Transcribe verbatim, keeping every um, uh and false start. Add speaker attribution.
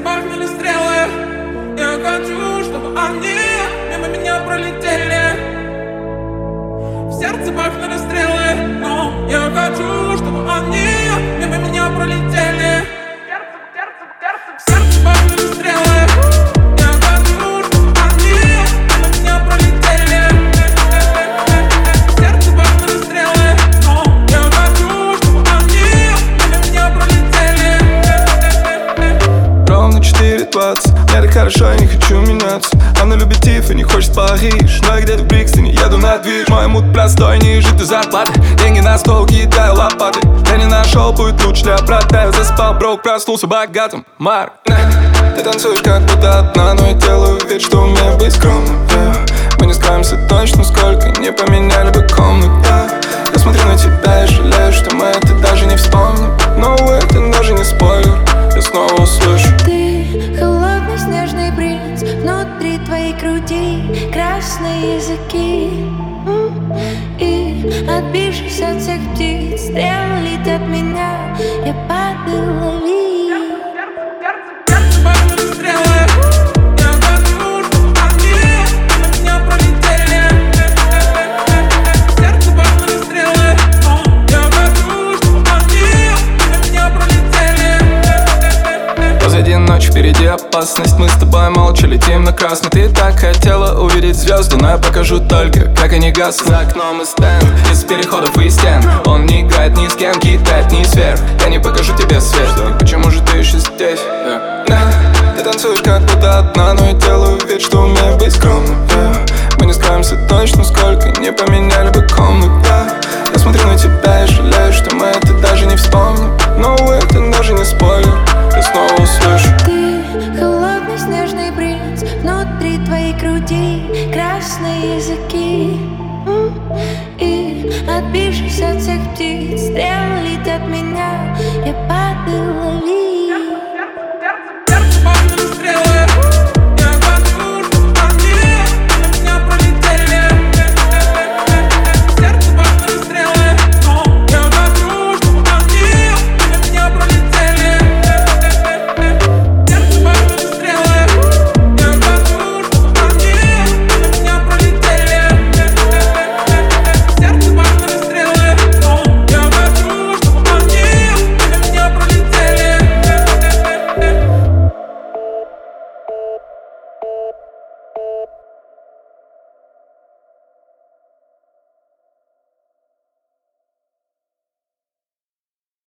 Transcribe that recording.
Speaker 1: бахнули стрелы. Я хочу, чтобы они мимо меня пролетели. В сердце бахнули стрелы, но я хочу, чтобы они мимо меня пролетели. В сердце бахнули стрелы. Я хочу, чтобы они мимо меня пролетели. В сердце бахнули стрелы, но я хочу, чтобы они мимо меня пролетели.
Speaker 2: Ровно четыре двадцать, мне так хорошо, я не хочу меняться. Она любит Тиффани, хочет Париж, но я где-то в Брикстоне, еду на движ. Мой мут простой, ниже до зарплаты. Деньги на стол, кидаю лопаты. Я не нашел, будет лучше для брата. Я заспал, брок, проснулся богатым. Марк, ты танцуешь как будто одна, но я делаю вид, что умею быть скромным, yeah. Мы не скроемся точно, сколько не поменяли бы комнат, yeah. Я смотрю на тебя и жалею, что мы это даже не вспомним. Но это даже не спойлер, я снова услышу.
Speaker 3: Ты холодный снежный принц, внутри твоей груди красные языки. И отбившись от всех птиц, стрелы летят меня, я падаю, лови.
Speaker 2: Ночь впереди опасность, мы с тобой молча летим на красный. Ты так хотела увидеть звезды, но я покажу только, как они гаснут. За окном и стенд, из переходов и стен. Он не играет ни с кем, кидает ни сфер. Я не покажу тебе свет, и почему же ты еще здесь? Yeah. Yeah. Ты танцуешь как будто одна, но я делаю вид, что умею быть скромным, yeah. Мы не скроемся точно, сколько не поменяли бы комнат, yeah. Я смотрю на тебя и жалею, что мы это даже не вспомним. Но это даже не спойлер, я снова услышу.
Speaker 3: Ты холодный снежный принц, внутри твоей груди красные языки.